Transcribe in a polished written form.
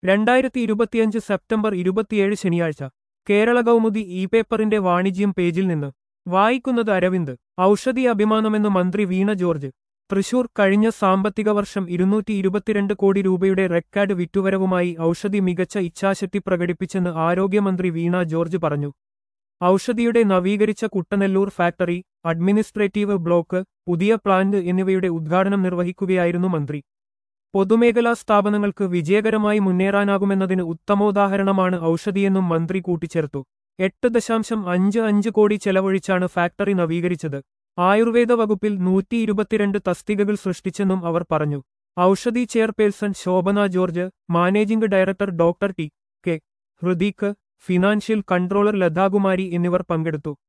2025 September 27 ശനിയാഴ്ച Kerala Kaumudi E പേപ്പറിന്റെ വാണിജ്യം പേജിൽ നിന്ന് വായിക്കുന്നത് അരവിന്ദ്. ഔഷധി അഭിമാനമെന്ന് മന്ത്രി വീണ ജോർജ്. തൃശൂർ കഴിഞ്ഞ സാമ്പത്തിക വർഷം 222 കോടി രൂപയുടെ റെക്കോർഡ് വിറ്റുവരവുമായി ഔഷധി മികച്ച ഇച്ഛാശക്തി പ്രകടിപ്പിച്ചെന്ന് ആരോഗ്യമന്ത്രി വീണ ജോർജ് പറഞ്ഞു. ഔഷധിയുടെ നവീകരിച്ച കുട്ടനെല്ലൂർ ഫാക്ടറി, അഡ്മിനിസ്ട്രേറ്റീവ് ബ്ലോക്ക്, പുതിയ പ്ലാന്റ് എന്നിവയുടെ ഉദ്ഘാടനം നിർവഹിക്കുകയായിരുന്നു മന്ത്രി. പൊതുമേഖലാ സ്ഥാപനങ്ങൾക്ക് വിജയകരമായി മുന്നേറാനാകുമെന്നതിന് ഉത്തമോദാഹരണമാണ് ഔഷധിയെന്നും മന്ത്രി കൂട്ടിച്ചേർത്തു. 8.55 കോടി ചെലവഴിച്ചാണ് ഫാക്ടറി നവീകരിച്ചത്. ആയുർവേദ വകുപ്പിൽ 122 തസ്തികകൾ സൃഷ്ടിച്ചെന്നും അവർ പറഞ്ഞു. Oushadhi chairperson Shobhana George, managing director doctor T. K. Hrideek, financial controller Lathakumari എന്നിവർ പങ്കെടുത്തു.